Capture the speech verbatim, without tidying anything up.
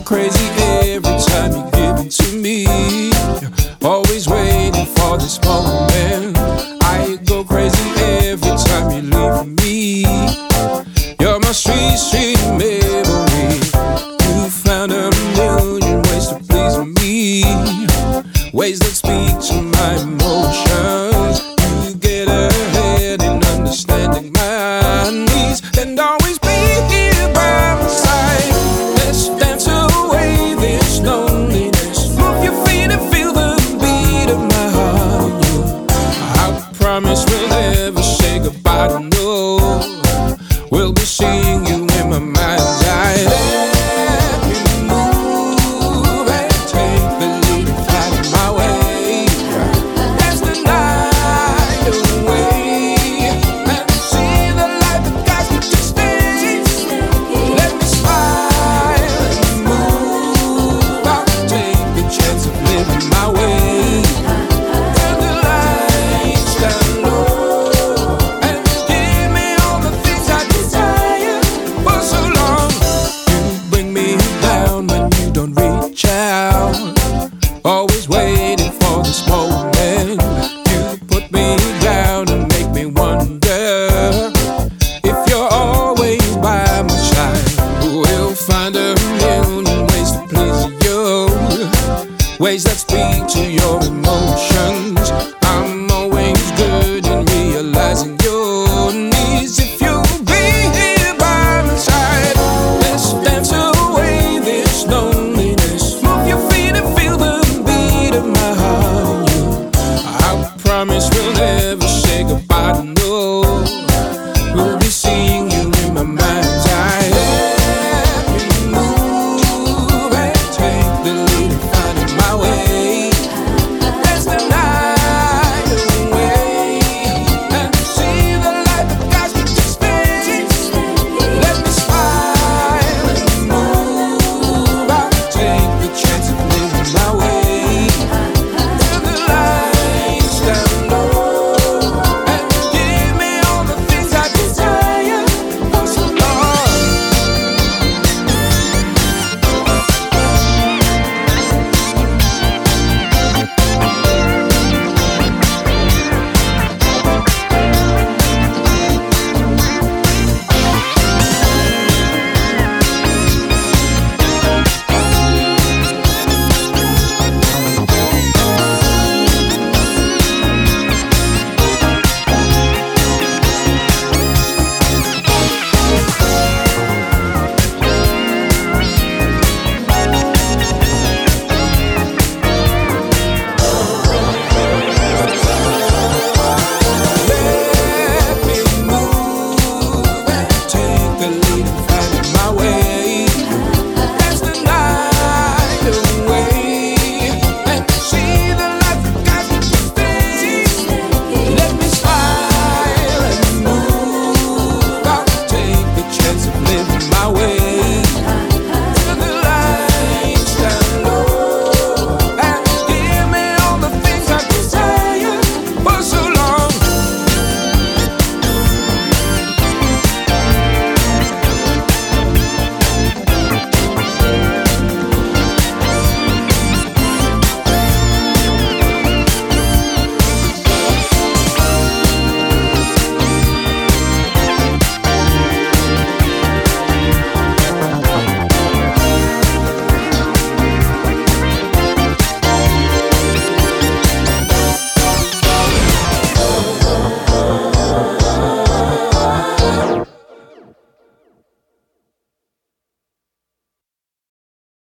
crazy every time you give it to me. Always waiting for this moment. I go crazy every time you leave me. You're my sweet, sweet memory. You found a million ways to please me, ways that speak to my emotions. You get ahead in understanding my needs and always be here by my side. Let's dance away this loneliness. Move your feet and feel the beat of my heart and you. I promise we'll never say goodbye to no. We'll be seeing you in my mind's eye. Let me move and take the lead and fly my way. Dance the night away and see the light that guides me to stay. Let me smile and move. I'll take the chance of living my way. Turn the lights down low and give me all the things I desire. For so long, you bring me down when you don't reach out. Always waiting for this moment. You put me down and make me wonder if you're always by my side. We'll find a million ways to please you, ways that speak to your emotions.